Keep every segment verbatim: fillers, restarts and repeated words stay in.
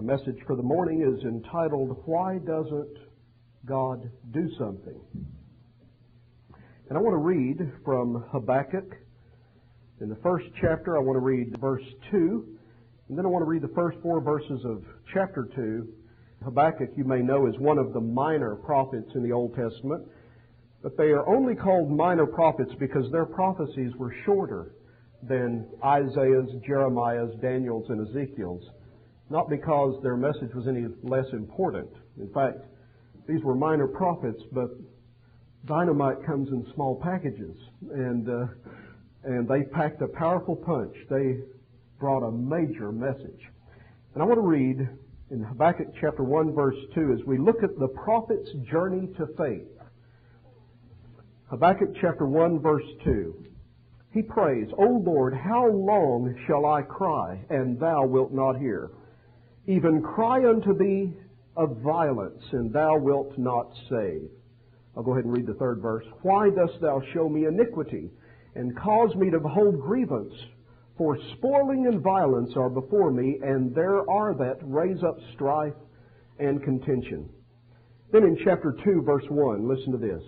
Our message for the morning is entitled, Why Doesn't God Do Something? And I want to read from Habakkuk. In the first chapter, I want to read verse two, and then I want to read the first four verses of chapter two. Habakkuk, you may know, is one of the minor prophets in the Old Testament, but they are only called minor prophets because their prophecies were shorter than Isaiah's, Jeremiah's, Daniel's, and Ezekiel's. Not because their message was any less important. In fact, these were minor prophets, but dynamite comes in small packages, and uh, and they packed a powerful punch. They brought a major message. And I want to read in Habakkuk chapter one, verse two, as we look at the prophet's journey to faith. Habakkuk chapter one, verse two. He prays, O Lord, how long shall I cry, and thou wilt not hear? Even cry unto thee of violence, and thou wilt not save. I'll go ahead and read the third verse. Why dost thou show me iniquity, and cause me to behold grievance? For spoiling and violence are before me, and there are that raise up strife and contention. Then in chapter two, verse one, listen to this.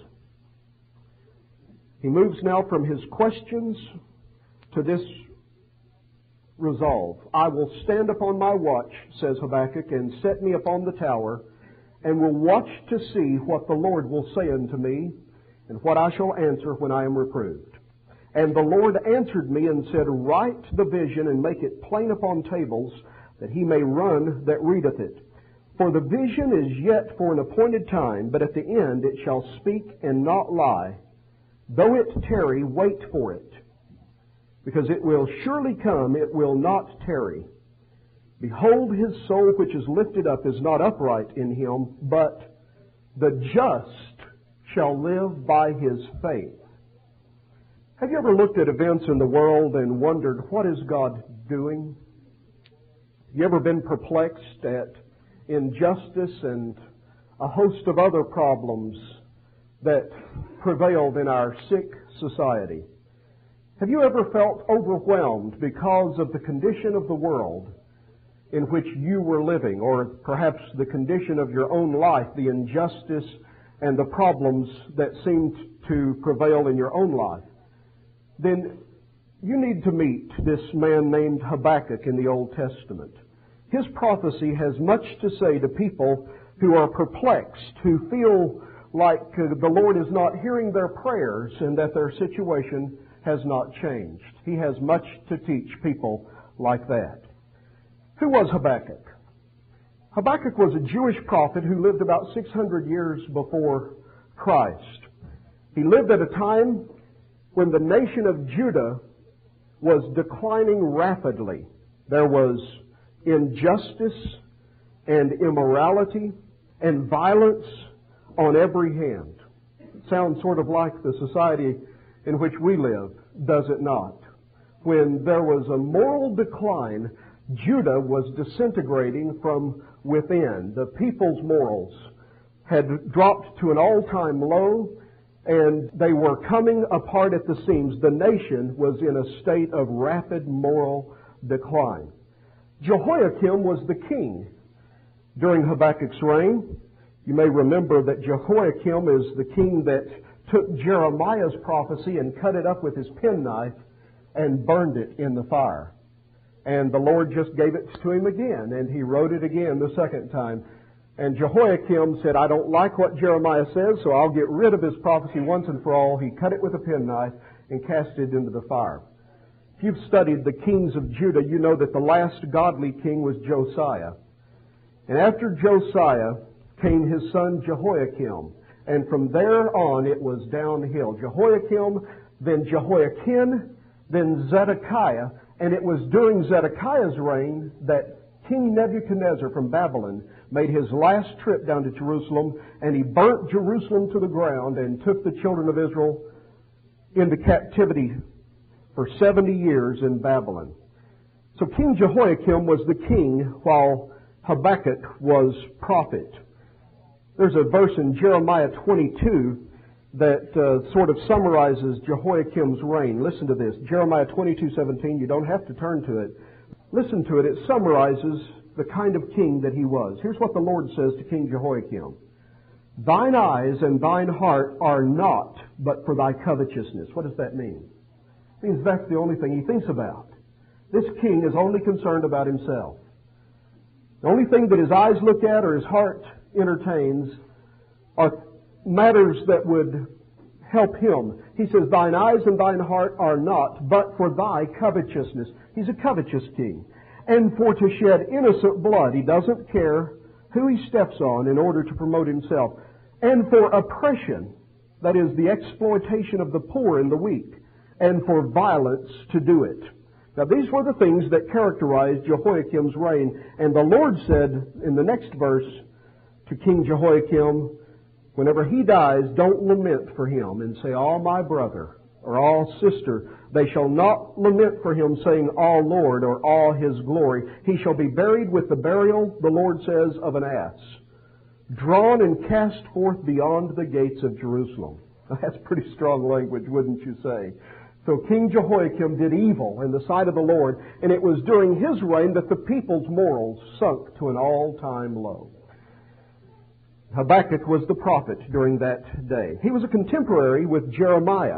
He moves now from his questions to this resolve. I will stand upon my watch, says Habakkuk, and set me upon the tower, and will watch to see what the Lord will say unto me, and what I shall answer when I am reproved. And the Lord answered me and said, Write the vision and make it plain upon tables, that he may run that readeth it. For the vision is yet for an appointed time, but at the end it shall speak and not lie. Though it tarry, wait for it. Because it will surely come, it will not tarry. Behold, his soul which is lifted up is not upright in him, but the just shall live by his faith. Have you ever looked at events in the world and wondered, what is God doing? Have you ever been perplexed at injustice and a host of other problems that prevailed in our sick society? Have you ever felt overwhelmed because of the condition of the world in which you were living, or perhaps the condition of your own life, the injustice and the problems that seemed to prevail in your own life? Then you need to meet this man named Habakkuk in the Old Testament. His prophecy has much to say to people who are perplexed, who feel like uh, the Lord is not hearing their prayers and that their situation has not changed. He has much to teach people like that. Who was Habakkuk? Habakkuk was a Jewish prophet who lived about six hundred years before Christ. He lived at a time when the nation of Judah was declining rapidly. There was injustice and immorality and violence on every hand. Sounds sort of like the society in which we live, does it not? When there was a moral decline, Judah was disintegrating from within. The people's morals had dropped to an all-time low, and they were coming apart at the seams. The nation was in a state of rapid moral decline. Jehoiakim was the king during Habakkuk's reign. You may remember that Jehoiakim is the king that took Jeremiah's prophecy and cut it up with his penknife and burned it in the fire. And the Lord just gave it to him again, and he wrote it again the second time. And Jehoiakim said, I don't like what Jeremiah says, so I'll get rid of his prophecy once and for all. He cut it with a penknife and cast it into the fire. If you've studied the kings of Judah, you know that the last godly king was Josiah. And after Josiah came his son Jehoiakim. And from there on, it was downhill. Jehoiakim, then Jehoiakim, then Zedekiah. And it was during Zedekiah's reign that King Nebuchadnezzar from Babylon made his last trip down to Jerusalem, and he burnt Jerusalem to the ground and took the children of Israel into captivity for seventy years in Babylon. So King Jehoiakim was the king while Habakkuk was prophet. There's a verse in Jeremiah twenty-two that uh, sort of summarizes Jehoiakim's reign. Listen to this. Jeremiah twenty-two seventeen. You don't have to turn to it. Listen to it. It summarizes the kind of king that he was. Here's what the Lord says to King Jehoiakim. Thine eyes and thine heart are not but for thy covetousness. What does that mean? It means that's the only thing he thinks about. This king is only concerned about himself. The only thing that his eyes look at or his heart entertains are matters that would help him. He says, thine eyes and thine heart are not but for thy covetousness. He's a covetous king. And for to shed innocent blood. He doesn't care who he steps on in order to promote himself. And for oppression, that is the exploitation of the poor and the weak. And for violence to do it. Now these were the things that characterized Jehoiakim's reign. And the Lord said in the next verse to King Jehoiakim, whenever he dies, don't lament for him and say, "Oh, my brother," or "Oh, sister." They shall not lament for him, saying, "Oh, Lord," or "Oh, his glory." He shall be buried with the burial, the Lord says, of an ass, drawn and cast forth beyond the gates of Jerusalem. Now, that's pretty strong language, wouldn't you say? So King Jehoiakim did evil in the sight of the Lord, and it was during his reign that the people's morals sunk to an all-time low. Habakkuk was the prophet during that day. He was a contemporary with Jeremiah.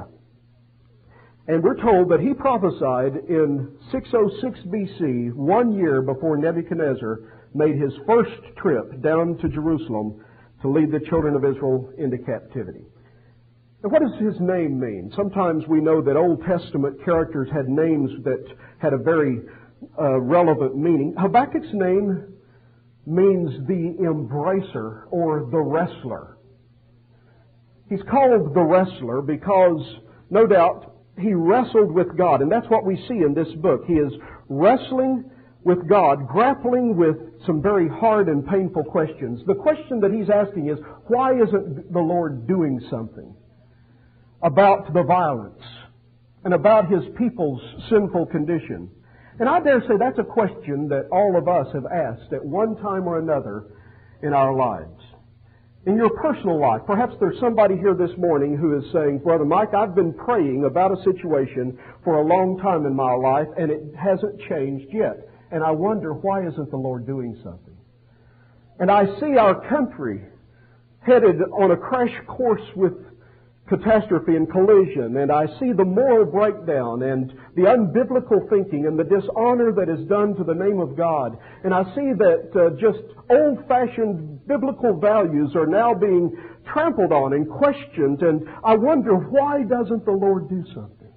And we're told that he prophesied in six oh six B C, one year before Nebuchadnezzar made his first trip down to Jerusalem to lead the children of Israel into captivity. Now, what does his name mean? Sometimes we know that Old Testament characters had names that had a very uh, relevant meaning. Habakkuk's name means the embracer or the wrestler. He's called the wrestler because, no doubt, he wrestled with God. And that's what we see in this book. He is wrestling with God, grappling with some very hard and painful questions. The question that he's asking is, why isn't the Lord doing something about the violence and about His people's sinful condition? And I dare say that's a question that all of us have asked at one time or another in our lives. In your personal life, perhaps there's somebody here this morning who is saying, "Brother Mike, I've been praying about a situation for a long time in my life and it hasn't changed yet. And I wonder, why isn't the Lord doing something? And I see our country headed on a crash course with catastrophe and collision, and I see the moral breakdown and the unbiblical thinking and the dishonor that is done to the name of God. And I see that uh, just old-fashioned biblical values are now being trampled on and questioned, and I wonder, why doesn't the Lord do something?"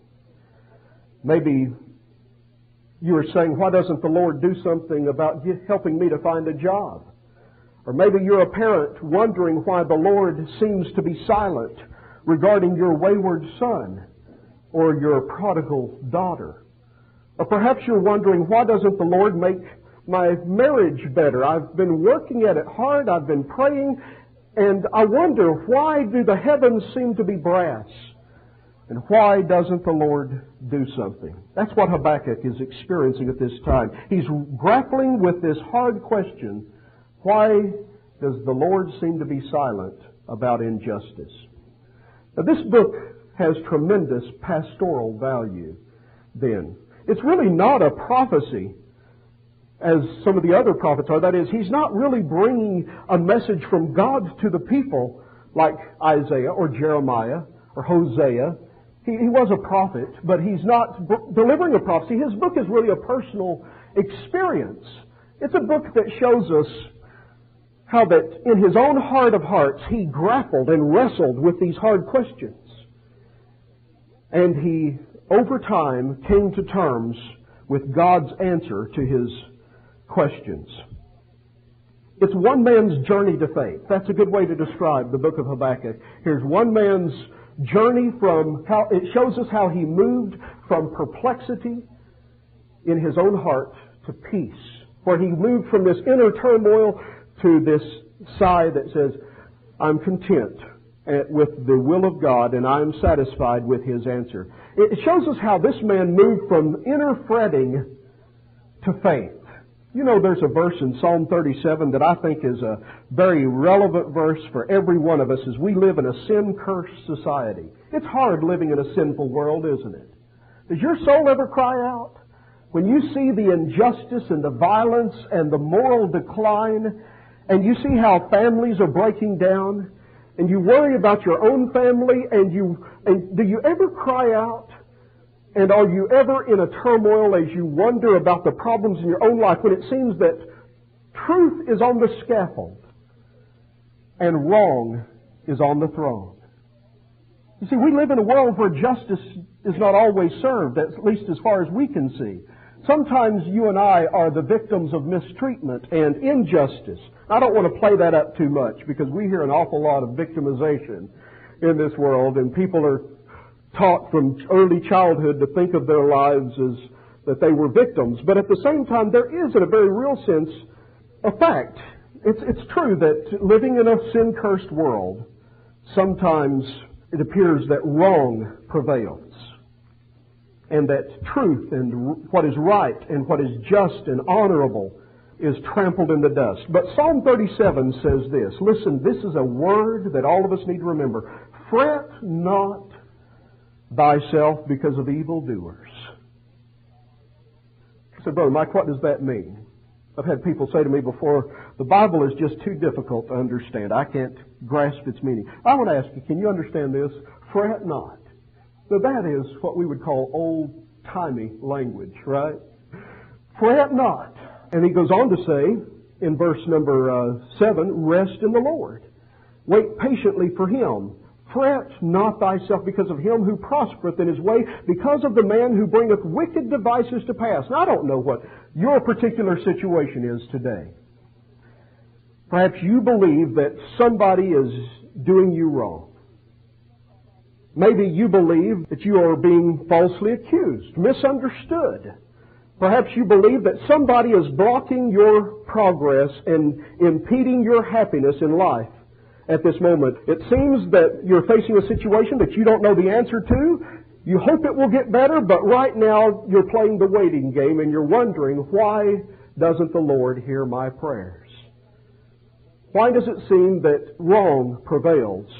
Maybe you are saying, "Why doesn't the Lord do something about helping me to find a job?" Or maybe you're a parent wondering why the Lord seems to be silent regarding your wayward son or your prodigal daughter. Or perhaps you're wondering, why doesn't the Lord make my marriage better? I've been working at it hard, I've been praying, and I wonder, why do the heavens seem to be brass? And why doesn't the Lord do something? That's what Habakkuk is experiencing at this time. He's grappling with this hard question, why does the Lord seem to be silent about injustice? Now, this book has tremendous pastoral value then. It's really not a prophecy as some of the other prophets are. That is, he's not really bringing a message from God to the people like Isaiah or Jeremiah or Hosea. He, he was a prophet, but he's not b- delivering a prophecy. His book is really a personal experience. It's a book that shows us how that in his own heart of hearts he grappled and wrestled with these hard questions. And he, over time, came to terms with God's answer to his questions. It's one man's journey to faith. That's a good way to describe the book of Habakkuk. Here's one man's journey from how, it shows us how he moved from perplexity in his own heart to peace. Where he moved from this inner turmoil to this sigh that says, "I'm content with the will of God and I'm satisfied with His answer." It shows us how this man moved from inner fretting to faith. You know, there's a verse in Psalm thirty-seven that I think is a very relevant verse for every one of us as we live in a sin-cursed society. It's hard living in a sinful world, isn't it? Does your soul ever cry out? when you see the injustice and the violence and the moral decline, and you see how families are breaking down, and you worry about your own family, and you and do you ever cry out? And are you ever in a turmoil as you wonder about the problems in your own life when it seems that truth is on the scaffold and wrong is on the throne? You see, we live in a world where justice is not always served, at least as far as we can see. Sometimes you and I are the victims of mistreatment and injustice. I don't want to play that up too much because we hear an awful lot of victimization in this world, and people are taught from early childhood to think of their lives as that they were victims. But at the same time, there is, in a very real sense, a fact. It's, it's true that living in a sin-cursed world, sometimes it appears that wrong prevails, and that truth and what is right and what is just and honorable is trampled in the dust. But Psalm thirty-seven says this. Listen, this is a word that all of us need to remember. Fret not thyself because of evildoers. I said, Brother Mike, what does that mean? I've had people say to me before, the Bible is just too difficult to understand. I can't grasp its meaning. I want to ask you, can you understand this? Fret not. So that is what we would call old-timey language, right? Fret not. And he goes on to say, in verse number uh, seven, rest in the Lord. Wait patiently for Him. Fret not thyself because of him who prospereth in his way, because of the man who bringeth wicked devices to pass. Now, I don't know what your particular situation is today. Perhaps you believe that somebody is doing you wrong. Maybe you believe that you are being falsely accused, misunderstood. Perhaps you believe that somebody is blocking your progress and impeding your happiness in life. At this moment, it seems that you're facing a situation that you don't know the answer to. You hope it will get better, but right now you're playing the waiting game and you're wondering, why doesn't the Lord hear my prayers? Why does it seem that wrong prevails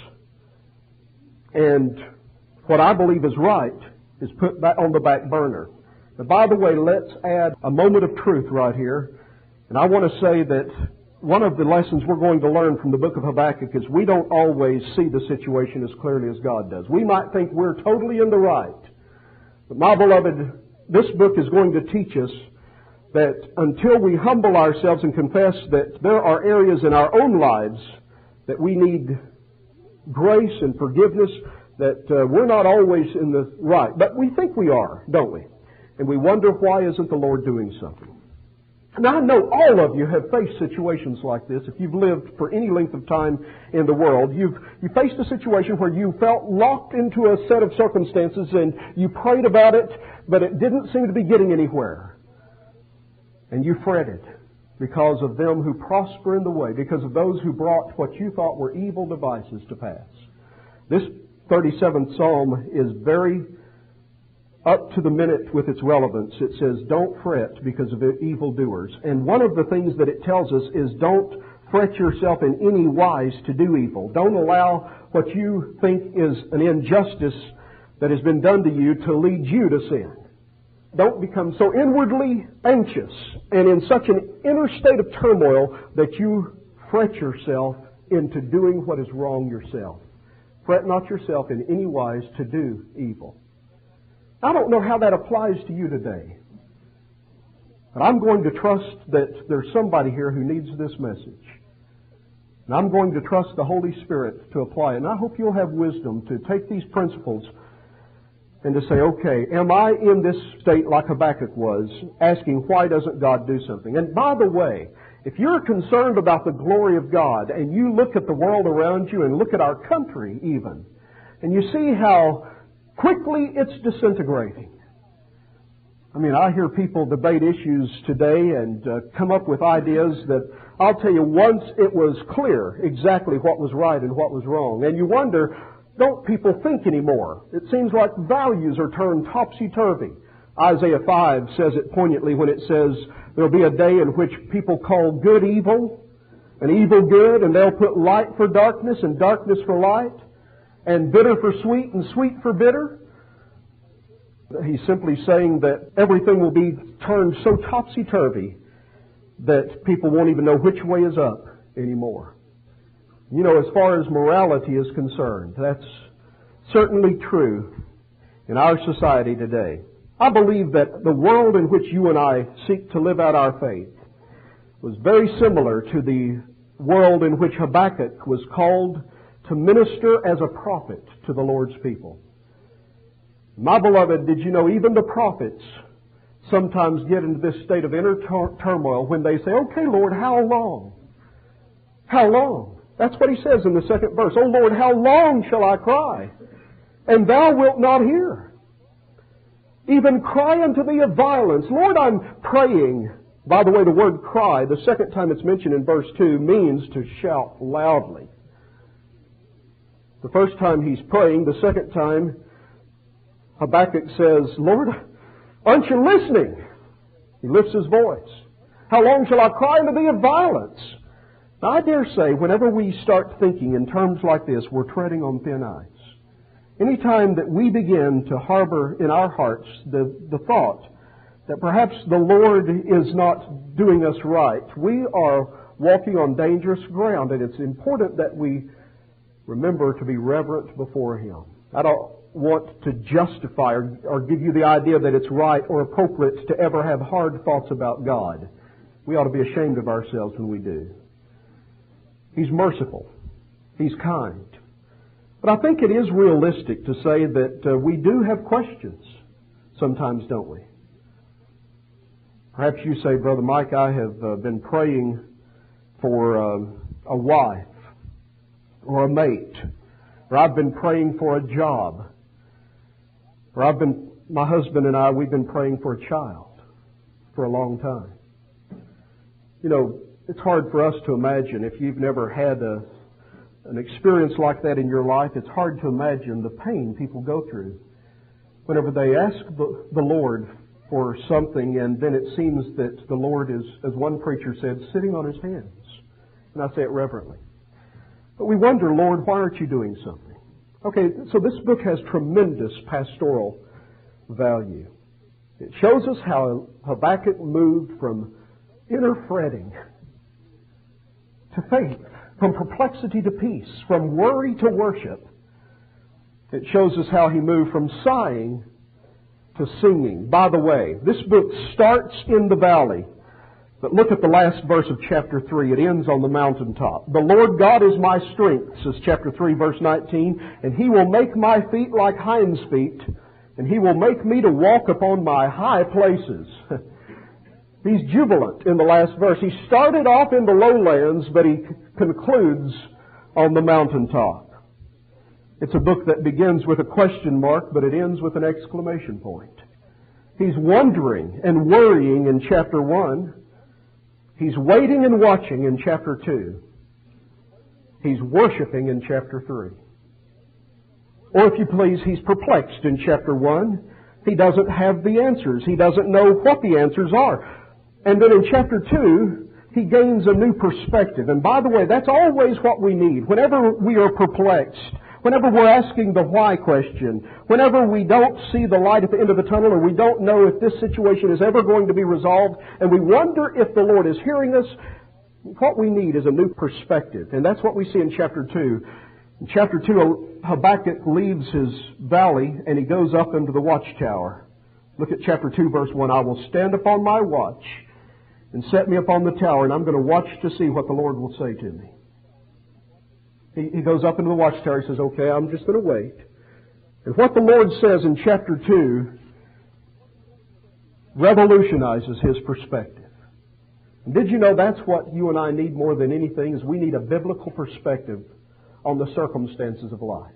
and what I believe is right is put back on the back burner? Now, by the way, let's add a moment of truth right here. And I want to say that one of the lessons we're going to learn from the book of Habakkuk is we don't always see the situation as clearly as God does. We might think we're totally in the right. But my beloved, this book is going to teach us that until we humble ourselves and confess that there are areas in our own lives that we need grace and forgiveness, that uh, we're not always in the right. But we think we are, don't we? And we wonder, why isn't the Lord doing something? Now, I know all of you have faced situations like this. If you've lived for any length of time in the world, you've you faced a situation where you felt locked into a set of circumstances and you prayed about it, but it didn't seem to be getting anywhere. And you fretted because of them who prosper in the way, because of those who brought what you thought were evil devices to pass. This thirty-seventh Psalm is very up to the minute with its relevance. It says, don't fret because of evildoers. And one of the things that it tells us is don't fret yourself in any wise to do evil. Don't allow what you think is an injustice that has been done to you to lead you to sin. Don't become so inwardly anxious and in such an inner state of turmoil that you fret yourself into doing what is wrong yourself. Fret not yourself in any wise to do evil. I don't know how that applies to you today. But I'm going to trust that there's somebody here who needs this message. And I'm going to trust the Holy Spirit to apply it. And I hope you'll have wisdom to take these principles and to say, okay, am I in this state like Habakkuk was, asking why doesn't God do something? And by the way, if you're concerned about the glory of God and you look at the world around you and look at our country even, and you see how quickly it's disintegrating. I mean, I hear people debate issues today and uh, come up with ideas that, I'll tell you, once it was clear exactly what was right and what was wrong. And you wonder, don't people think anymore? It seems like values are turned topsy-turvy. Isaiah five says it poignantly when it says there'll be a day in which people call good evil and evil good, and they'll put light for darkness and darkness for light, and bitter for sweet and sweet for bitter. He's simply saying that everything will be turned so topsy-turvy that people won't even know which way is up anymore. You know, as far as morality is concerned, that's certainly true in our society today. I believe that the world in which you and I seek to live out our faith was very similar to the world in which Habakkuk was called to minister as a prophet to the Lord's people. My beloved, did you know even the prophets sometimes get into this state of inner tur- turmoil when they say, okay, Lord, how long? How long? That's what he says in the second verse. Oh, Lord, how long shall I cry? And thou wilt not hear. Even cry unto thee of violence. Lord, I'm praying. By the way, the word cry, the second time it's mentioned in verse two, means to shout loudly. The first time he's praying, the second time, Habakkuk says, Lord, aren't you listening? He lifts his voice. How long shall I cry unto thee of violence? Now, I dare say, whenever we start thinking in terms like this, we're treading on thin ice. Anytime that we begin to harbor in our hearts the, the thought that perhaps the Lord is not doing us right, we are walking on dangerous ground, and it's important that we remember to be reverent before Him. I don't want to justify or, or give you the idea that it's right or appropriate to ever have hard thoughts about God. We ought to be ashamed of ourselves when we do. He's merciful. He's kind. But I think it is realistic to say that uh, we do have questions sometimes, don't we? Perhaps you say, Brother Mike, I have uh, been praying for uh, a wife or a mate, or I've been praying for a job, or I've been, my husband and I, we've been praying for a child for a long time. You know, it's hard for us to imagine if you've never had a an experience like that in your life. It's hard to imagine the pain people go through whenever they ask the, the Lord for something, and then it seems that the Lord is, as one preacher said, sitting on His hands. And I say it reverently. But we wonder, Lord, why aren't you doing something? Okay, so this book has tremendous pastoral value. It shows us how Habakkuk moved from inner fretting to faith, from perplexity to peace, from worry to worship. It shows us how he moved from sighing to singing. By the way, this book starts in the valley, but look at the last verse of chapter three. It ends on the mountaintop. The Lord God is my strength, says chapter three, verse nineteen, and He will make my feet like hinds' feet, and He will make me to walk upon my high places. He's jubilant in the last verse. He started off in the lowlands, but he concludes on the mountaintop. It's a book that begins with a question mark, but it ends with an exclamation point. He's wondering and worrying in chapter one. He's waiting and watching in chapter two. He's worshiping in chapter three. Or if you please, he's perplexed in chapter one. He doesn't have the answers. He doesn't know what the answers are. And then in chapter two, he gains a new perspective. And by the way, that's always what we need. Whenever we are perplexed, whenever we're asking the why question, whenever we don't see the light at the end of the tunnel, or we don't know if this situation is ever going to be resolved, and we wonder if the Lord is hearing us, what we need is a new perspective. And that's what we see in chapter two. In chapter two, Habakkuk leaves his valley and he goes up into the watchtower. Look at chapter two, verse one. I will stand upon my watch and set me upon the tower, and I'm going to watch to see what the Lord will say to me. He, he goes up into the watchtower. He says, okay, I'm just going to wait. And what the Lord says in chapter two revolutionizes his perspective. And did you know that's what you and I need more than anything, is we need a biblical perspective on the circumstances of life.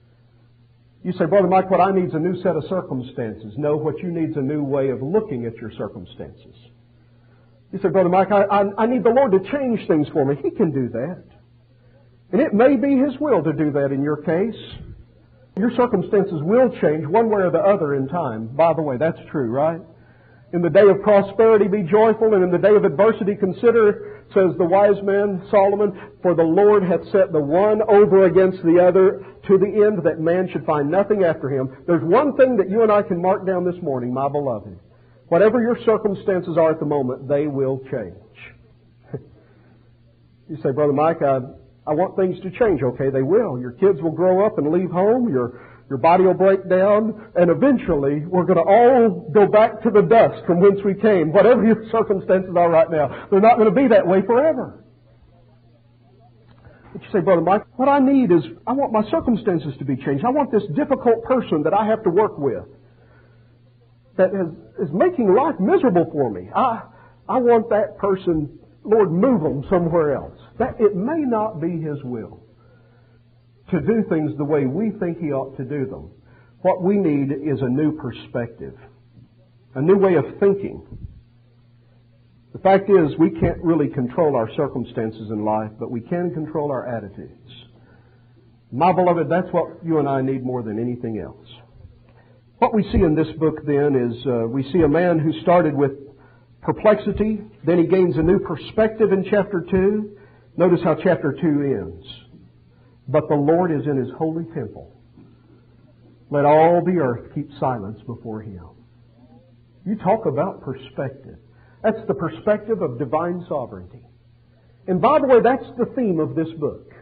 You say, Brother Mike, what I need is a new set of circumstances. No, what you need is a new way of looking at your circumstances. You say, Brother Mike, I, I, I need the Lord to change things for me. He can do that. And it may be His will to do that in your case. Your circumstances will change one way or the other in time. By the way, that's true, right? In the day of prosperity, be joyful, and in the day of adversity, consider Says the wise man, Solomon, for the Lord hath set the one over against the other, to the end that man should find nothing after him. There's one thing that you and I can mark down this morning, my beloved. Whatever your circumstances are at the moment, they will change. You say, Brother Mike, I, I want things to change. Okay, they will. Your kids will grow up and leave home. Your Your body will break down, and eventually we're going to all go back to the dust from whence we came. Whatever your circumstances are right now, they're not going to be that way forever. But you say, Brother Mike, what I need is, I want my circumstances to be changed. I want this difficult person that I have to work with, that is, is making life miserable for me. I, I want that person, Lord, move them somewhere else. That it may not be His will to do things the way we think He ought to do them. What we need is a new perspective, a new way of thinking. The fact is, we can't really control our circumstances in life, but we can control our attitudes. My beloved, that's what you and I need more than anything else. What we see in this book then is uh, we see a man who started with perplexity, then he gains a new perspective in chapter two. Notice how chapter two ends. But the Lord is in His holy temple. Let all the earth keep silence before Him. You talk about perspective. That's the perspective of divine sovereignty. And by the way, that's the theme of this book.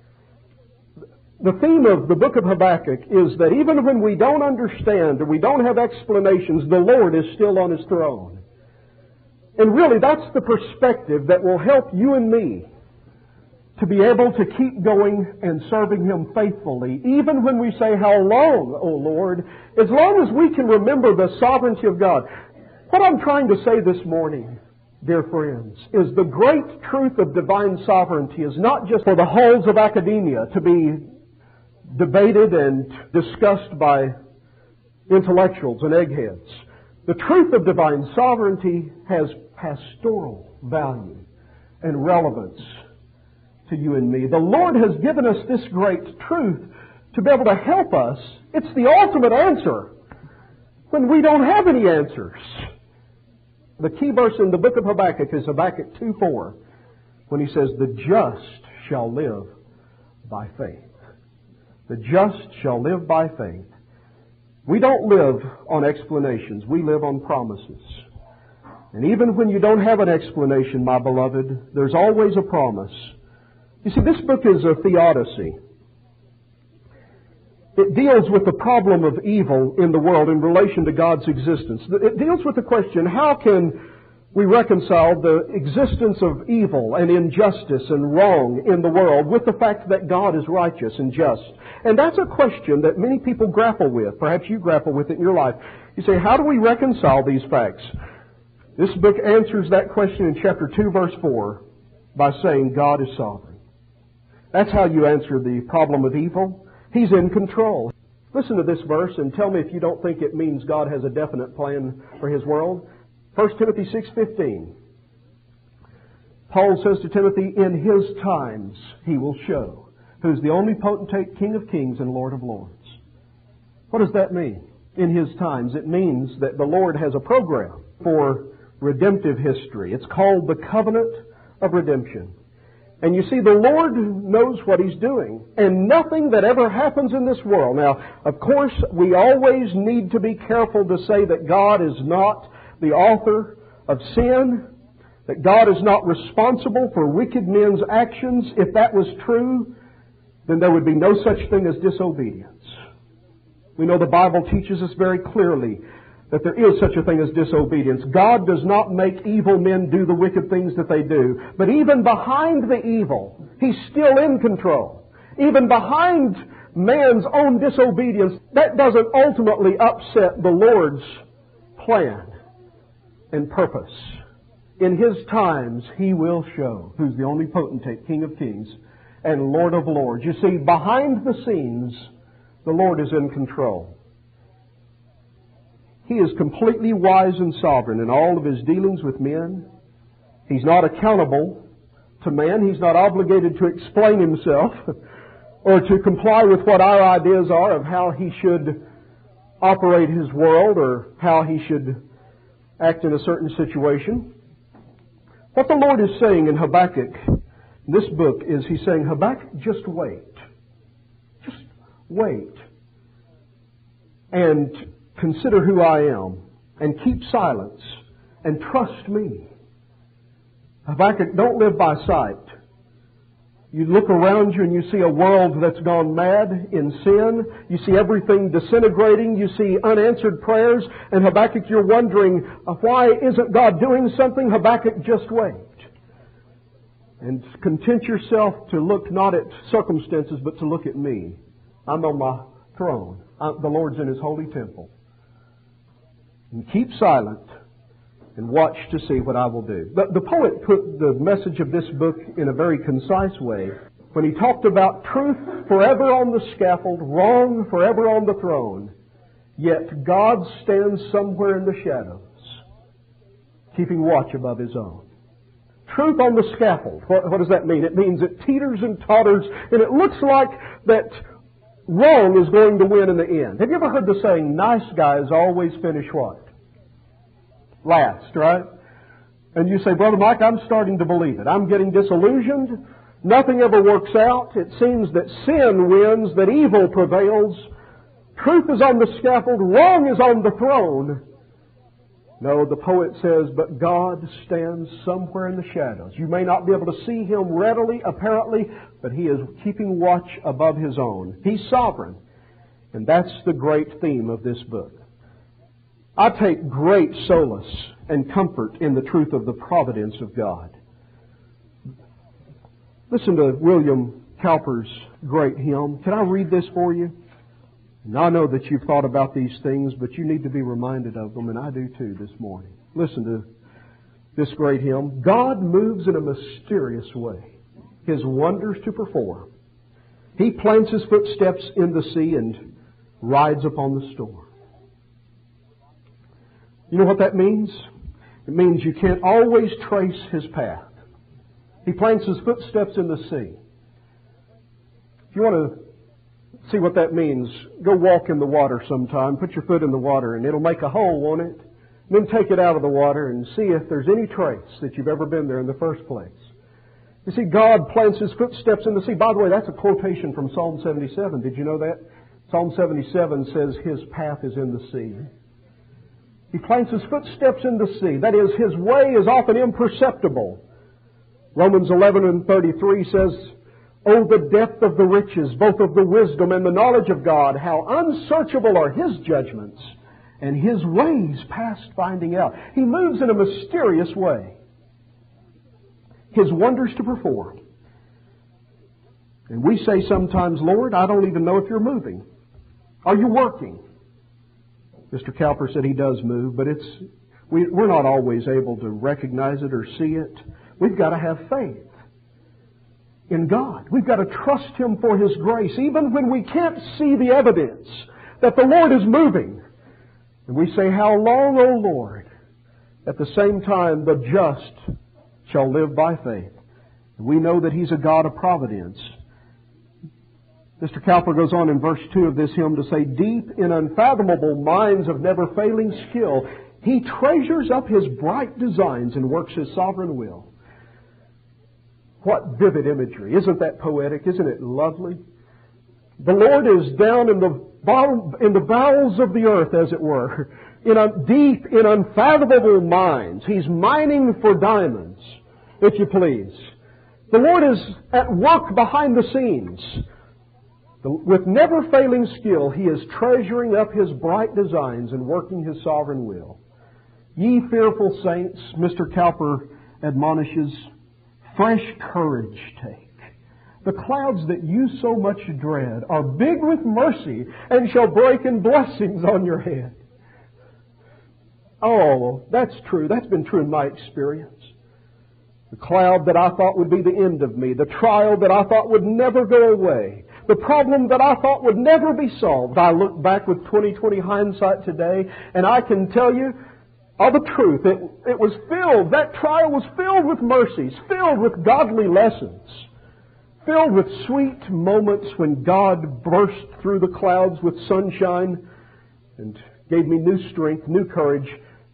The theme of the book of Habakkuk is that even when we don't understand or we don't have explanations, the Lord is still on His throne. And really, that's the perspective that will help you and me to be able to keep going and serving Him faithfully, even when we say, how long, O Lord? As long as we can remember the sovereignty of God. What I'm trying to say this morning, dear friends, is the great truth of divine sovereignty is not just for the halls of academia to be debated and discussed by intellectuals and eggheads. The truth of divine sovereignty has pastoral value and relevance to you and me. The Lord has given us this great truth to be able to help us. It's the ultimate answer when we don't have any answers. The key verse in the book of Habakkuk is Habakkuk two four, when he says, the just shall live by faith. The just shall live by faith. We don't live on explanations. We live on promises. And even when you don't have an explanation, my beloved, there's always a promise. You see, this book is a theodicy. It deals with the problem of evil in the world in relation to God's existence. It deals with the question, how can we reconcile the existence of evil and injustice and wrong in the world with the fact that God is righteous and just? And that's a question that many people grapple with. Perhaps you grapple with it in your life. You say, how do we reconcile these facts? This book answers that question in chapter two, verse four, by saying God is sovereign. That's how you answer the problem of evil. He's in control. Listen to this verse and tell me if you don't think it means God has a definite plan for His world. First Timothy six fifteen. Paul says to Timothy, in His times He will show who's the only potentate, King of kings and Lord of lords. What does that mean? In His times, it means that the Lord has a program for redemptive history. It's called the covenant of redemption. And you see, the Lord knows what He's doing. And nothing that ever happens in this world. Now, of course, we always need to be careful to say that God is not the author of sin, that God is not responsible for wicked men's actions. If that was true, then there would be no such thing as disobedience. We know the Bible teaches us very clearly that there is such a thing as disobedience. God does not make evil men do the wicked things that they do. But even behind the evil, He's still in control. Even behind man's own disobedience, that doesn't ultimately upset the Lord's plan and purpose. In His times, He will show who's the only potentate, King of kings and Lord of lords. You see, behind the scenes, the Lord is in control. He is completely wise and sovereign in all of His dealings with men. He's not accountable to man. He's not obligated to explain Himself or to comply with what our ideas are of how He should operate His world or how He should act in a certain situation. What the Lord is saying in Habakkuk, this book, is He's saying, Habakkuk, just wait. Just wait. And consider who I am. And keep silence. And trust me. Habakkuk, don't live by sight. You look around you and you see a world that's gone mad in sin. You see everything disintegrating. You see unanswered prayers. And Habakkuk, you're wondering, why isn't God doing something? Habakkuk, just wait. And content yourself to look not at circumstances, but to look at me. I'm on my throne. I'm, the Lord's in His holy temple. And keep silent and watch to see what I will do. The, the poet put the message of this book in a very concise way when he talked about truth forever on the scaffold, wrong forever on the throne, yet God stands somewhere in the shadows, keeping watch above His own. Truth on the scaffold. What, what does that mean? It means it teeters and totters, and it looks like that wrong is going to win in the end. Have you ever heard the saying, nice guys always finish what? Last, right? And you say, Brother Mike, I'm starting to believe it. I'm getting disillusioned. Nothing ever works out. It seems that sin wins, that evil prevails. Truth is on the scaffold. Wrong is on the throne. No, the poet says, but God stands somewhere in the shadows. You may not be able to see Him readily, apparently, but He is keeping watch above His own. He's sovereign. And that's the great theme of this book. I take great solace and comfort in the truth of the providence of God. Listen to William Cowper's great hymn. Can I read this for you? And I know that you've thought about these things, but you need to be reminded of them, and I do too this morning. Listen to this great hymn. God moves in a mysterious way, His wonders to perform. He plants His footsteps in the sea and rides upon the storm. You know what that means? It means you can't always trace His path. He plants His footsteps in the sea. If you want to see what that means, go walk in the water sometime. Put your foot in the water and it'll make a hole, won't it? Then take it out of the water and see if there's any trace that you've ever been there in the first place. You see, God plants His footsteps in the sea. By the way, that's a quotation from Psalm seventy-seven. Did you know that? Psalm seventy-seven says His path is in the sea. He plants His footsteps in the sea. That is, His way is often imperceptible. Romans eleven and thirty-three says, oh, the depth of the riches, both of the wisdom and the knowledge of God, how unsearchable are His judgments, and His ways past finding out. He moves in a mysterious way. His wonders to perform. And we say sometimes, Lord, I don't even know if You're moving. Are You working? Mister Cowper said He does move, but it's we, we're not always able to recognize it or see it. We've got to have faith in God. We've got to trust Him for His grace, even when we can't see the evidence that the Lord is moving. And we say, how long, O Lord? At the same time, the just shall live by faith. And we know that He's a God of providence. Mister Cowper goes on in verse two of this hymn to say, deep in unfathomable minds of never failing skill, He treasures up His bright designs and works His sovereign will. What vivid imagery. Isn't that poetic? Isn't it lovely? The Lord is down in the bottom, in the bowels of the earth, as it were, in a deep, in unfathomable mines. He's mining for diamonds, if you please. The Lord is at work behind the scenes. With never-failing skill, He is treasuring up His bright designs and working His sovereign will. Ye fearful saints, Mister Cowper admonishes, fresh courage take. The clouds that you so much dread are big with mercy and shall break in blessings on your head. Oh, that's true. That's been true in my experience. The cloud that I thought would be the end of me, the trial that I thought would never go away, the problem that I thought would never be solved. I look back with twenty twenty hindsight today, and I can tell you of the truth. It, it was filled, that trial was filled with mercies, filled with godly lessons, filled with sweet moments when God burst through the clouds with sunshine and gave me new strength, new courage,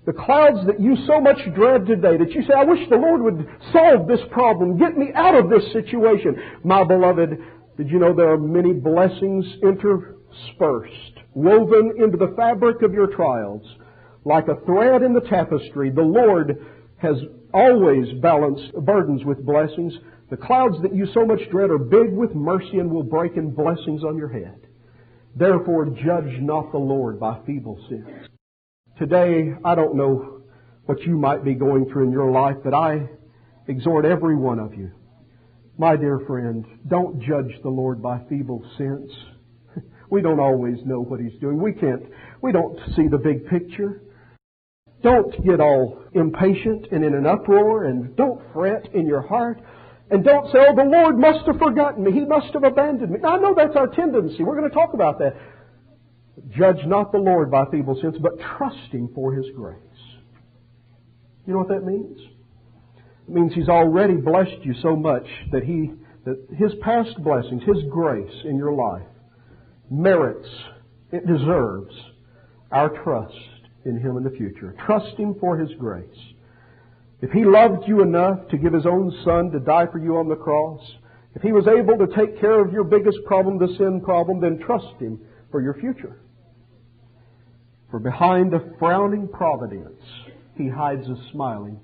The clouds that you so much dread today, that you say, I wish the Lord would solve this problem, get me out of this situation. My beloved, did you know there are many blessings interspersed, woven into the fabric of your trials? Like a thread in the tapestry, the Lord has always balanced burdens with blessings. The clouds that you so much dread are big with mercy and will break in blessings on your head. Therefore, judge not the Lord by feeble sins. Today, I don't know what you might be going through in your life, but I exhort every one of you, my dear friend, don't judge the Lord by feeble sense. We don't always know what He's doing. We can't, we don't see the big picture. Don't get all impatient and in an uproar, and don't fret in your heart. And don't say, oh, the Lord must have forgotten me. He must have abandoned me. Now, I know that's our tendency. We're going to talk about that. Judge not the Lord by feeble sense, but trust Him for His grace. You know what that means? It means He's already blessed you so much that He, that His past blessings, His grace in your life merits, it deserves our trust in Him in the future. Trust Him for His grace. If He loved you enough to give His own Son to die for you on the cross, if He was able to take care of your biggest problem, the sin problem, then trust Him for your future. For behind a frowning providence, He hides a smiling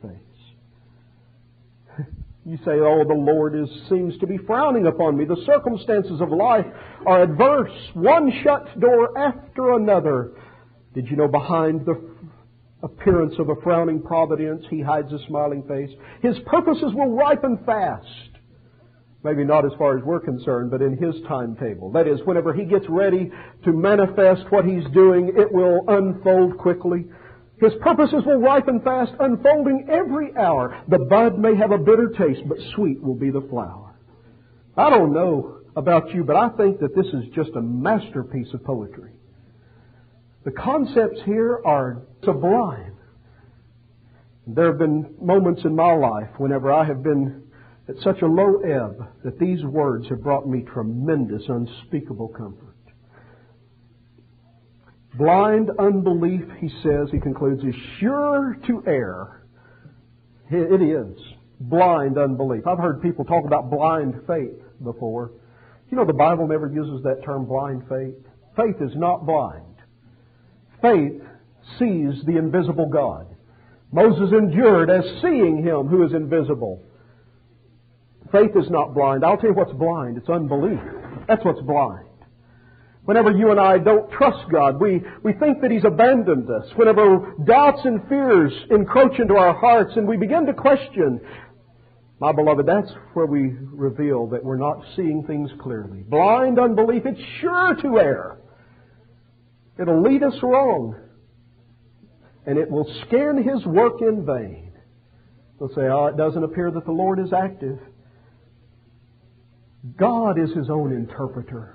face. You say, oh, the Lord is, seems to be frowning upon me. The circumstances of life are adverse. One shut door after another. Did you know behind the appearance of a frowning providence, He hides a smiling face? His purposes will ripen fast. Maybe not as far as we're concerned, but in His timetable. That is, whenever He gets ready to manifest what He's doing, it will unfold quickly. His purposes will ripen fast, unfolding every hour. The bud may have a bitter taste, but sweet will be the flower. I don't know about you, but I think that this is just a masterpiece of poetry. The concepts here are sublime. There have been moments in my life whenever I have been at such a low ebb that these words have brought me tremendous, unspeakable comfort. Blind unbelief, he says, he concludes, is sure to err. It is. Blind unbelief. I've heard people talk about blind faith before. You know, the Bible never uses that term, blind faith. Faith is not blind. Faith sees the invisible God. Moses endured as seeing Him who is invisible. Faith is not blind. I'll tell you what's blind. It's unbelief. That's what's blind. Whenever you and I don't trust God, we, we think that He's abandoned us. Whenever doubts and fears encroach into our hearts and we begin to question, my beloved, that's where we reveal that we're not seeing things clearly. Blind unbelief, it's sure to err. It'll lead us wrong. And it will scan His work in vain. We'll say, oh, it doesn't appear that the Lord is active. God is His own interpreter.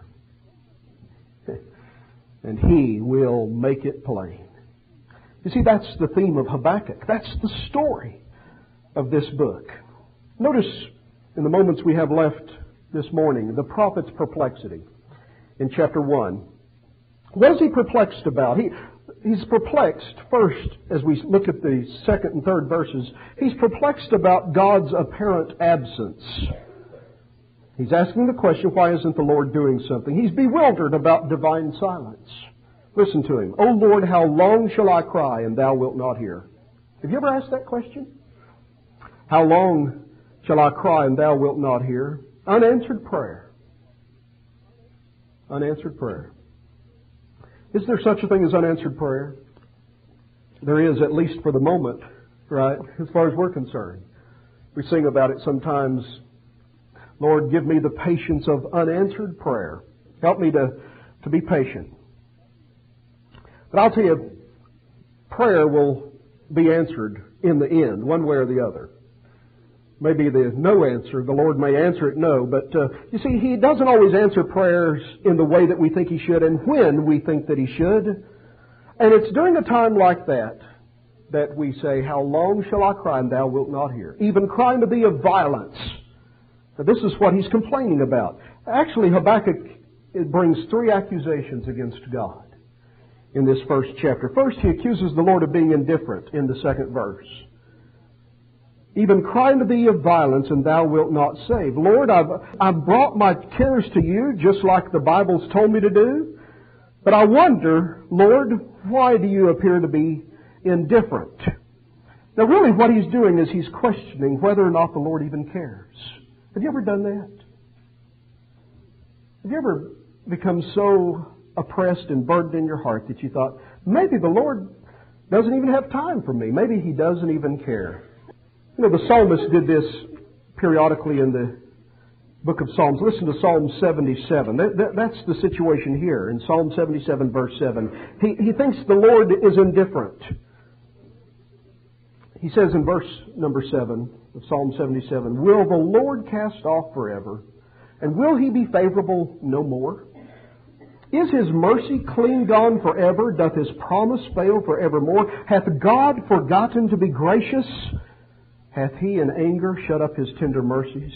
And He will make it plain. You see, that's the theme of Habakkuk. That's the story of this book. Notice in the moments we have left this morning, the prophet's perplexity in chapter one. What is he perplexed about? He, he's perplexed, first, as we look at the second and third verses, he's perplexed about God's apparent absence. He's asking the question, why isn't the Lord doing something? He's bewildered about divine silence. Listen to him. O Lord, how long shall I cry and Thou wilt not hear? Have you ever asked that question? How long shall I cry and Thou wilt not hear? Unanswered prayer. Unanswered prayer. Is there such a thing as unanswered prayer? There is, at least for the moment, right? As far as we're concerned. We sing about it sometimes. Lord, give me the patience of unanswered prayer. Help me to, to be patient. But I'll tell you, prayer will be answered in the end, one way or the other. Maybe the no answer, the Lord may answer it no, but uh, you see, He doesn't always answer prayers in the way that we think He should and when we think that He should. And it's during a time like that that we say, how long shall I cry and Thou wilt not hear? Even crying to Thee of violence. Now, this is what he's complaining about. Actually, Habakkuk it brings three accusations against God. in this first chapter. First, he accuses the Lord of being indifferent in the second verse. Even crying to thee of violence, and thou wilt not save. Lord, I've, I've brought my cares to you, just like the Bible's told me to do. But I wonder, Lord, why do you appear to be indifferent? Now really what he's doing is he's questioning whether or not the Lord even cares. Have you ever done that? Have you ever become so oppressed and burdened in your heart that you thought, maybe the Lord doesn't even have time for me. Maybe He doesn't even care. You know, the psalmist did this periodically in the book of Psalms. Listen to Psalm seventy-seven. That, that, that's the situation here in Psalm seventy-seven, verse seven. He, he thinks the Lord is indifferent. He says in verse number seven of Psalm seventy-seven, will the Lord cast off forever? And will He be favorable no more? Is His mercy clean gone forever? Doth His promise fail forevermore? Hath God forgotten to be gracious? Hath He in anger shut up His tender mercies?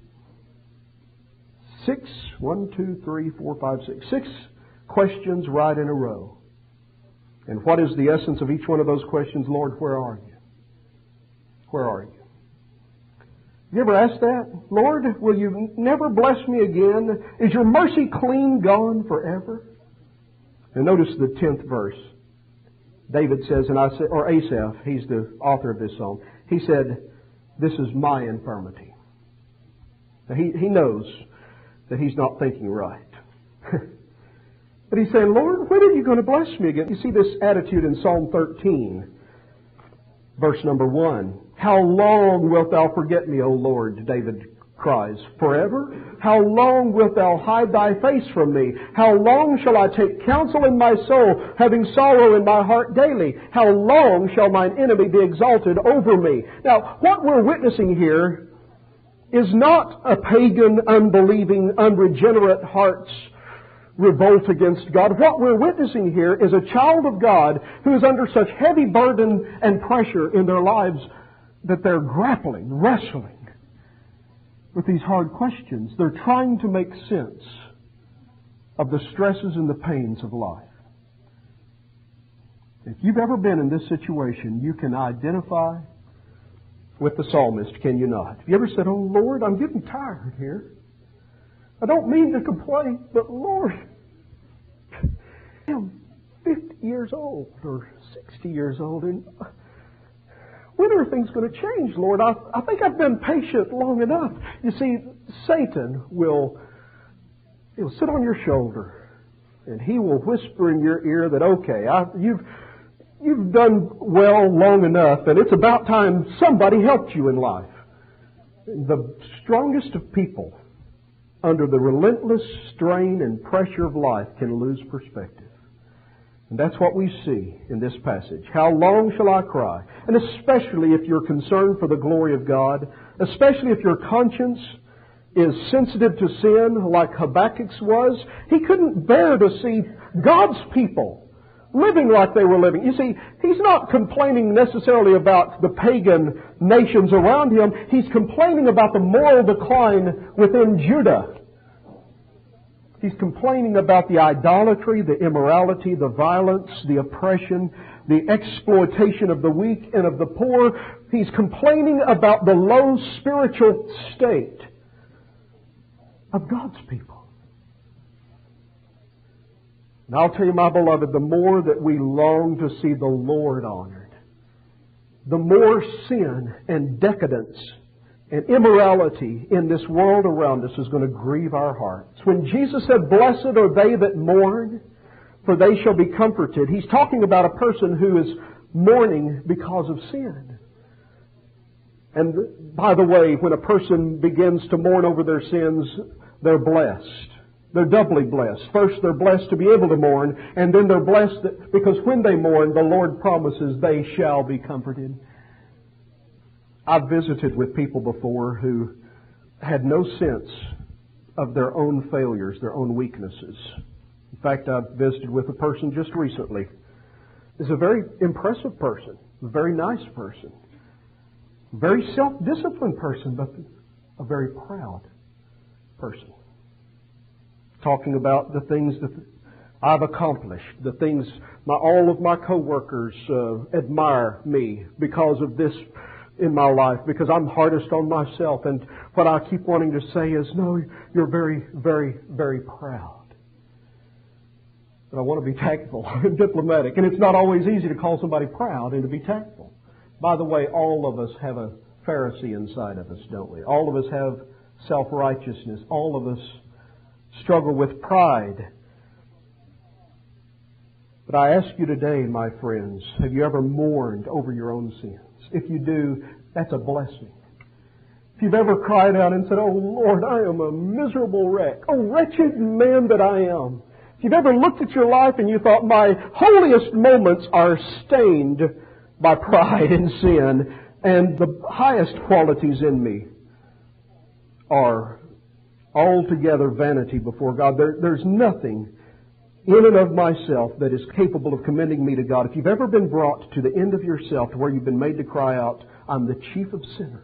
Six, one, two, three, four, five, six. Six questions right in a row. And what is the essence of each one of those questions? Lord, where are you? Where are you? You ever asked that? Lord, will you never bless me again? Is your mercy clean gone forever? And notice the tenth verse. David says, and I say, or Asaph, he's the author of this psalm. He said, this is my infirmity. Now he, he knows that he's not thinking right. But he's saying, Lord, when are you going to bless me again? You see this attitude in Psalm thirteen, verse number one. How long wilt thou forget me, O Lord? David cries. Forever? How long wilt thou hide thy face from me? How long shall I take counsel in my soul, having sorrow in my heart daily? How long shall mine enemy be exalted over me? Now, what we're witnessing here is not a pagan, unbelieving, unregenerate heart's revolt against God. What we're witnessing here is a child of God who is under such heavy burden and pressure in their lives that they're grappling, wrestling with these hard questions. They're trying to make sense of the stresses and the pains of life. If you've ever been in this situation, you can identify with the psalmist, can you not? Have you ever said, oh Lord, I'm getting tired here. I don't mean to complain, but Lord, I'm fifty years old or sixty years old, and when are things going to change, Lord? I, I think I've been patient long enough. You see, Satan will he'll sit on your shoulder and he will whisper in your ear that, okay, I, you've you've done well long enough, and it's about time somebody helped you in life. The strongest of people, under the relentless strain and pressure of life, can lose perspective. And that's what we see in this passage. How long shall I cry? And especially if you're concerned for the glory of God, especially if your conscience is sensitive to sin like Habakkuk's was, he couldn't bear to see God's people living like they were living. You see, he's not complaining necessarily about the pagan nations around him. He's complaining about the moral decline within Judah. He's complaining about the idolatry, the immorality, the violence, the oppression, the exploitation of the weak and of the poor. He's complaining about the low spiritual state of God's people. And I'll tell you, my beloved, the more that we long to see the Lord honored, the more sin and decadence and immorality in this world around us is going to grieve our hearts. When Jesus said, blessed are they that mourn, for they shall be comforted, He's talking about a person who is mourning because of sin. And by the way, when a person begins to mourn over their sins, they're blessed. They're doubly blessed. First, they're blessed to be able to mourn, and then they're blessed that, because when they mourn, the Lord promises they shall be comforted. I've visited with people before who had no sense of their own failures, their own weaknesses. In fact, I've visited with a person just recently. He's a very impressive person, a very nice person, a very self-disciplined person, but a very proud person. Talking about the things that I've accomplished, the things my, all of my coworkers uh, admire me because of this in my life, because I'm hardest on myself. And what I keep wanting to say is, no, you're very, very, very proud. But I want to be tactful and diplomatic. And it's not always easy to call somebody proud and to be tactful. By the way, all of us have a Pharisee inside of us, don't we? All of us have self-righteousness. All of us struggle with pride. But I ask you today, my friends, have you ever mourned over your own sins? If you do, that's a blessing. If you've ever cried out and said, "Oh Lord, I am a miserable wreck. Oh wretched man that I am." If you've ever looked at your life and you thought, "My holiest moments are stained by pride and sin, and the highest qualities in me are altogether vanity before God. There, there's nothing in and of myself that is capable of commending me to God." If you've ever been brought to the end of yourself to where you've been made to cry out, "I'm the chief of sinners,"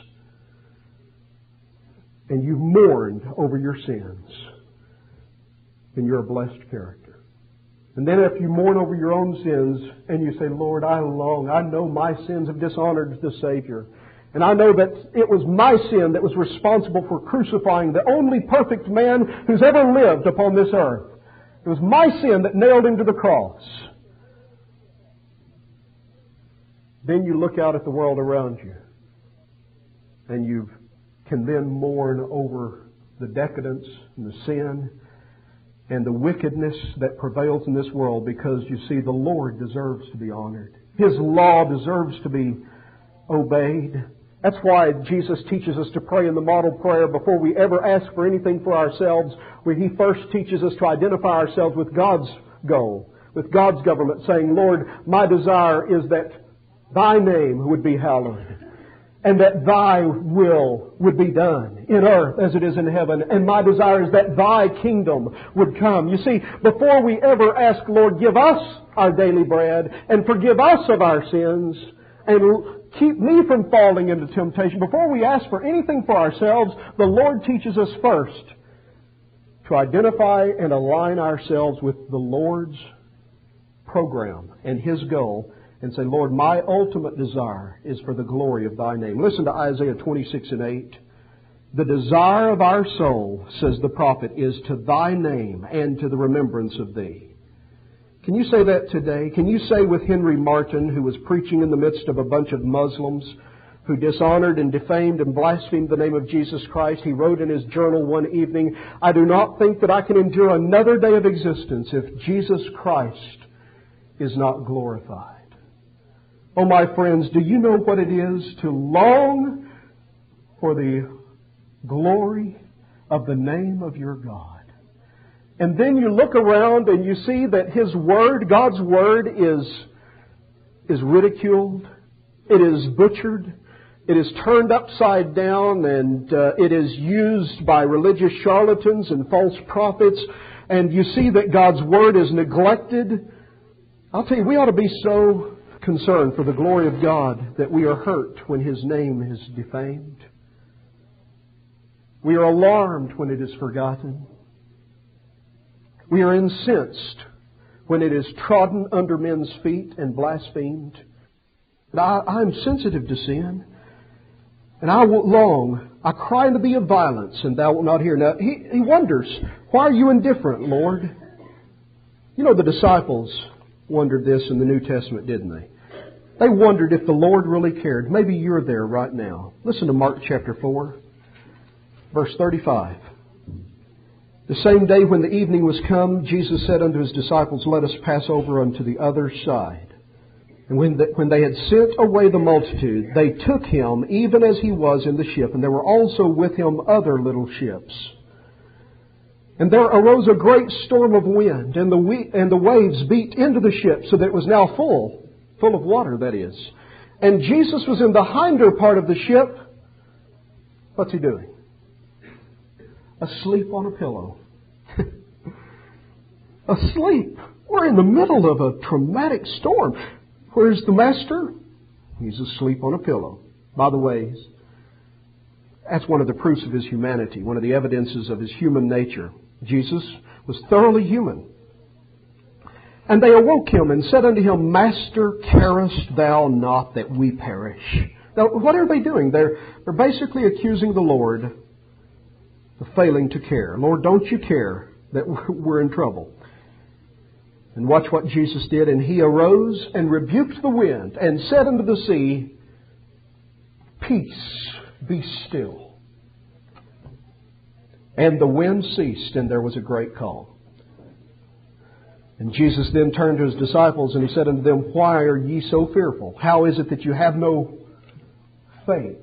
and you've mourned over your sins, then you're a blessed character. And then if you mourn over your own sins and you say, "Lord, I long, I know my sins have dishonored the Savior. And I know that it was my sin that was responsible for crucifying the only perfect man who's ever lived upon this earth. It was my sin that nailed him to the cross." Then you look out at the world around you and you can then mourn over the decadence and the sin and the wickedness that prevails in this world, because you see, the Lord deserves to be honored. His law deserves to be obeyed. That's why Jesus teaches us to pray in the model prayer before we ever ask for anything for ourselves, where He first teaches us to identify ourselves with God's goal, with God's government, saying, "Lord, my desire is that Thy name would be hallowed, and that Thy will would be done in earth as it is in heaven. And my desire is that Thy kingdom would come." You see, before we ever ask, "Lord, give us our daily bread and forgive us of our sins and keep me from falling into temptation," before we ask for anything for ourselves, the Lord teaches us first to identify and align ourselves with the Lord's program and His goal, and say, "Lord, my ultimate desire is for the glory of Thy name." Listen to Isaiah twenty-six and eight. "The desire of our soul," says the prophet, "is to Thy name and to the remembrance of Thee." Can you say that today? Can you say with Henry Martin, who was preaching in the midst of a bunch of Muslims who dishonored and defamed and blasphemed the name of Jesus Christ, he wrote in his journal one evening, "I do not think that I can endure another day of existence if Jesus Christ is not glorified." Oh, my friends, do you know what it is to long for the glory of the name of your God? And then you look around and you see that His Word, God's Word, is, is ridiculed. It is butchered. It is turned upside down, and uh, it is used by religious charlatans and false prophets. And you see that God's Word is neglected. I'll tell you, we ought to be so concerned for the glory of God that we are hurt when His name is defamed. We are alarmed when it is forgotten. We are incensed when it is trodden under men's feet and blasphemed. But I, I'm sensitive to sin, and I will long. I cry unto Thee of violence, and Thou wilt not hear. Now, he, he wonders, "Why are you indifferent, Lord?" You know, the disciples wondered this in the New Testament, didn't they? They wondered if the Lord really cared. Maybe you're there right now. Listen to Mark chapter four, verse thirty-five. "The same day when the evening was come, Jesus said unto His disciples, Let us pass over unto the other side. And when, the, when they had sent away the multitude, they took Him even as He was in the ship, and there were also with Him other little ships. And there arose a great storm of wind, and the, we, and the waves beat into the ship, so that it was now full, full of water, that is. And Jesus was in the hinder part of the ship." What's He doing? Asleep on a pillow. Asleep. We're in the middle of a traumatic storm. Where's the Master? He's asleep on a pillow. By the way, that's one of the proofs of His humanity, one of the evidences of His human nature. Jesus was thoroughly human. And they awoke him and said unto him, Master, carest thou not that we perish? Now, what are they doing? They're, they're basically accusing the Lord of failing to care. Lord, don't you care that we're in trouble? And watch what Jesus did. And he arose and rebuked the wind and said unto the sea, Peace, be still. And the wind ceased, and there was a great calm. And Jesus then turned to His disciples and He said unto them, Why are ye so fearful? How is it that you have no faith?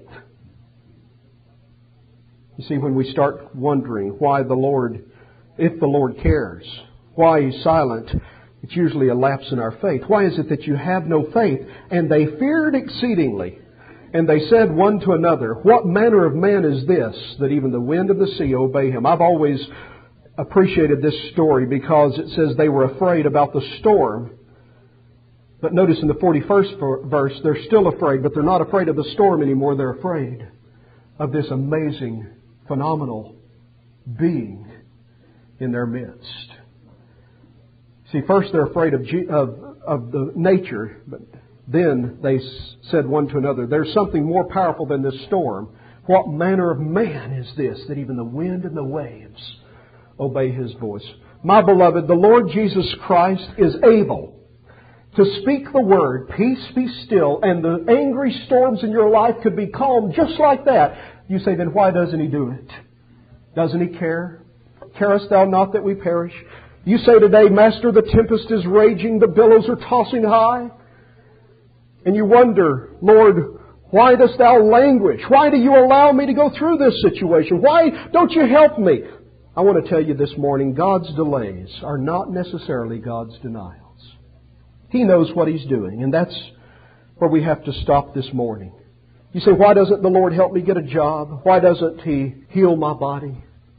You see, when we start wondering why the Lord, if the Lord cares, why He's silent, it's usually a lapse in our faith. Why is it that you have no faith? And they feared exceedingly. And they said one to another, What manner of man is this, that even the wind and the sea obey Him? I've always appreciated this story because it says they were afraid about the storm. But notice in the forty-first verse, they're still afraid, but they're not afraid of the storm anymore. They're afraid of this amazing, phenomenal being in their midst. See, first they're afraid of, of, of the nature, but then they said one to another, There's something more powerful than this storm. What manner of man is this, that even the wind and the waves obey His voice? My beloved, the Lord Jesus Christ is able to speak the word, Peace be still, and the angry storms in your life could be calmed just like that. You say, then why doesn't He do it? Doesn't He care? Carest thou not that we perish? You say today, Master, the tempest is raging, the billows are tossing high. And you wonder, Lord, why dost thou languish? Why do you allow me to go through this situation? Why don't you help me? I want to tell you this morning, God's delays are not necessarily God's denials. He knows what He's doing, and that's where we have to stop this morning. You say, why doesn't the Lord help me get a job? Why doesn't He heal my body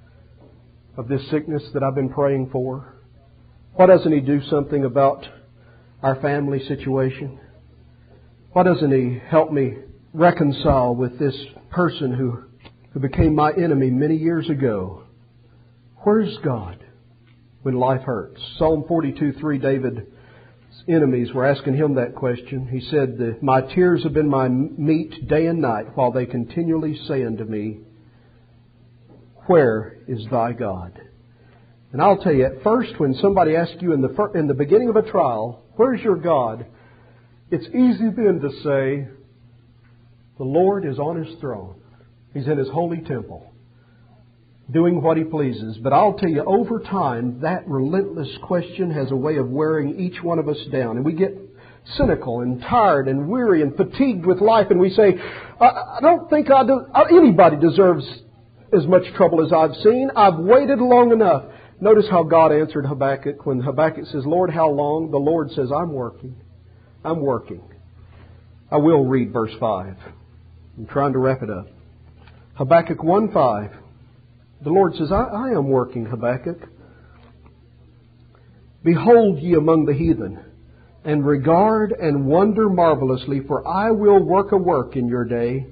of this sickness that I've been praying for? Why doesn't He do something about our family situation? Why doesn't He help me reconcile with this person who, who became my enemy many years ago? Where's God when life hurts? Psalm forty-two three, David's enemies were asking him that question. He said, My tears have been my meat day and night, while they continually say unto me, Where is thy God? And I'll tell you, at first, when somebody asks you in the fir- in the beginning of a trial, Where's your God? It's easy then to say, the Lord is on His throne. He's in His holy temple, doing what He pleases. But I'll tell you, over time, that relentless question has a way of wearing each one of us down. And we get cynical and tired and weary and fatigued with life. And we say, I, I don't think I do, anybody deserves as much trouble as I've seen. I've waited long enough. Notice how God answered Habakkuk when Habakkuk says, Lord, how long? The Lord says, I'm working. I'm working. I will read verse five. I'm trying to wrap it up. Habakkuk one five. The Lord says, I, I am working, Habakkuk. Behold ye among the heathen, and regard and wonder marvelously, for I will work a work in your day,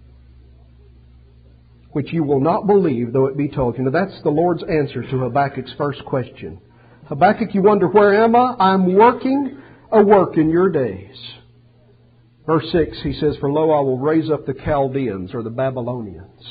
which you will not believe, though it be told you. Now that's the Lord's answer to Habakkuk's first question. Habakkuk, you wonder, where am I? I'm working a work in your days. Verse six, he says, For lo, I will raise up the Chaldeans, or the Babylonians.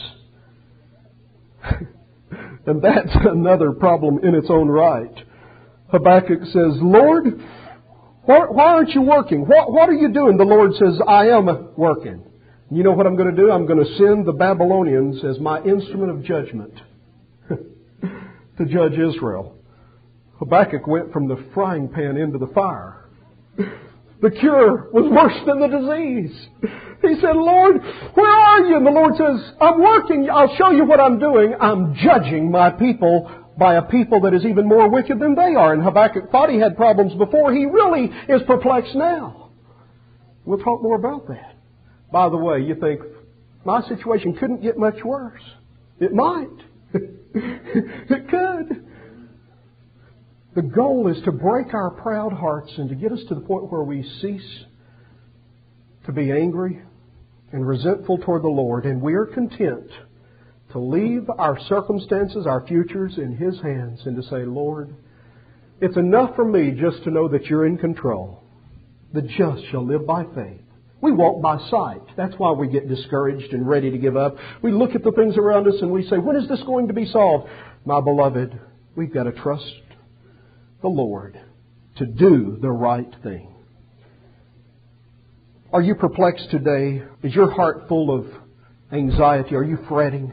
And that's another problem in its own right. Habakkuk says, Lord, why, why aren't you working? What, what are you doing? The Lord says, I am working. You know what I'm going to do? I'm going to send the Babylonians as my instrument of judgment to judge Israel. Habakkuk went from the frying pan into the fire. The cure was worse than the disease. He said, Lord, where are you? And the Lord says, I'm working. I'll show you what I'm doing. I'm judging my people by a people that is even more wicked than they are. And Habakkuk thought he had problems before. He really is perplexed now. We'll talk more about that. By the way, you think, my situation couldn't get much worse. It might. It could. The goal is to break our proud hearts and to get us to the point where we cease to be angry and resentful toward the Lord, and we are content to leave our circumstances, our futures in His hands, and to say, Lord, It's enough for me just to know that You're in control. The just shall live by faith. We walk by sight. That's why we get discouraged and ready to give up. We look at the things around us and we say, when is this going to be solved? My beloved, we've got to trust the Lord to do the right thing. Are you perplexed today? Is your heart full of anxiety? Are you fretting?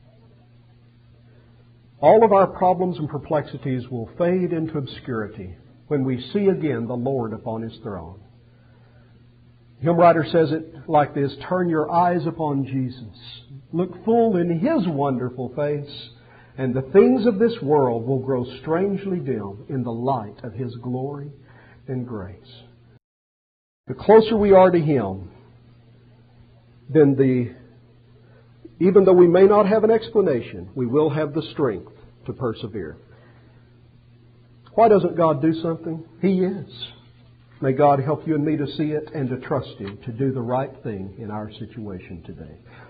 All of our problems and perplexities will fade into obscurity when we see again the Lord upon His throne. The hymn writer says it like this: turn your eyes upon Jesus. Look full in His wonderful face, and the things of this world will grow strangely dim in the light of His glory and grace. The closer we are to Him, then the, even though we may not have an explanation, we will have the strength to persevere. Why doesn't God do something? He is. May God help you and me to see it and to trust Him to do the right thing in our situation today.